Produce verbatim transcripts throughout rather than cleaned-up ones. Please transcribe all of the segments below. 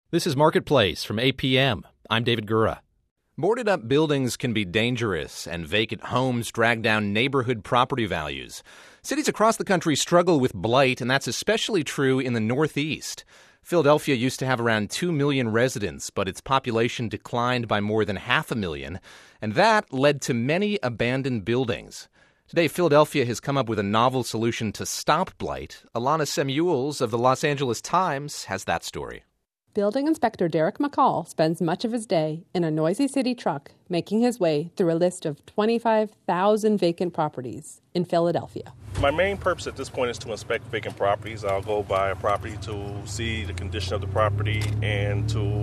This is Marketplace from A P M. I'm David Gura. Boarded-up buildings can be dangerous, and vacant homes drag down neighborhood property values. Cities across the country struggle with blight, and that's especially true in the Northeast. Philadelphia used to have around two million residents, but its population declined by more than half a million, and that led to many abandoned buildings. Today, Philadelphia has come up with a novel solution to stop blight. Alana Samuels of the Los Angeles Times has that story. Building Inspector Derek McCall spends much of his day in a noisy city truck making his way through a list of twenty-five thousand vacant properties in Philadelphia. My main purpose at this point is to inspect vacant properties. I'll go by a property to see the condition of the property and to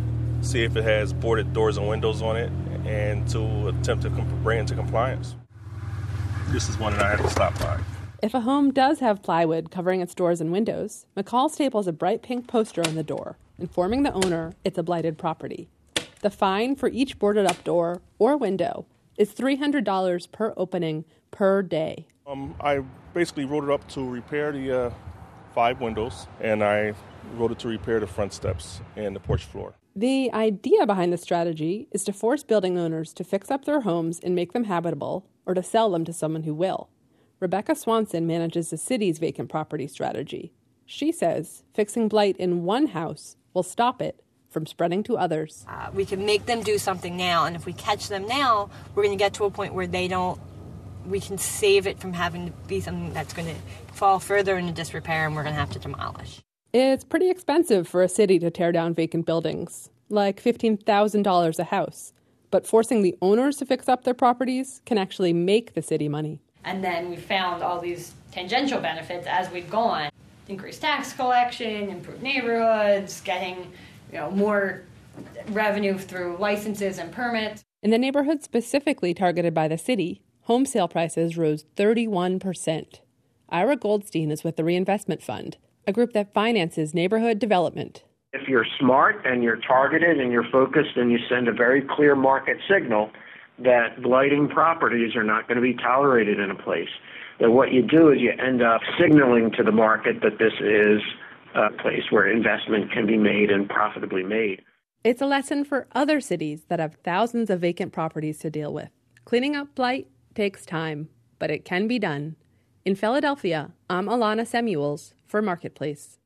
see if it has boarded doors and windows on it and to attempt to bring it into compliance. This is one that I have to stop by. If a home does have plywood covering its doors and windows, McCall staples a bright pink poster on the door, informing the owner it's a blighted property. The fine for each boarded-up door or window is three hundred dollars per opening per day. Um, I basically wrote it up to repair the uh, five windows, and I wrote it to repair the front steps and the porch floor. The idea behind the strategy is to force building owners to fix up their homes and make them habitable, or to sell them to someone who will. Rebecca Swanson manages the city's vacant property strategy. She says fixing blight in one house will stop it from spreading to others. Uh, we can make them do something now, and if we catch them now, we're going to get to a point where they don't, we can save it from having to be something that's going to fall further into disrepair and we're going to have to demolish. It's pretty expensive for a city to tear down vacant buildings, like fifteen thousand dollars a house. But forcing the owners to fix up their properties can actually make the city money. And then we found all these tangential benefits as we've gone. Increased tax collection, improved neighborhoods, getting you know more revenue through licenses and permits. In the neighborhood specifically targeted by the city, home sale prices rose thirty-one percent. Ira Goldstein is with the Reinvestment Fund, a group that finances neighborhood development. If you're smart and you're targeted and you're focused and you send a very clear market signal that blighting properties are not going to be tolerated in a place, that what you do is you end up signaling to the market that this is a place where investment can be made and profitably made. It's a lesson for other cities that have thousands of vacant properties to deal with. Cleaning up blight takes time, but it can be done. In Philadelphia, I'm Alana Samuels for Marketplace.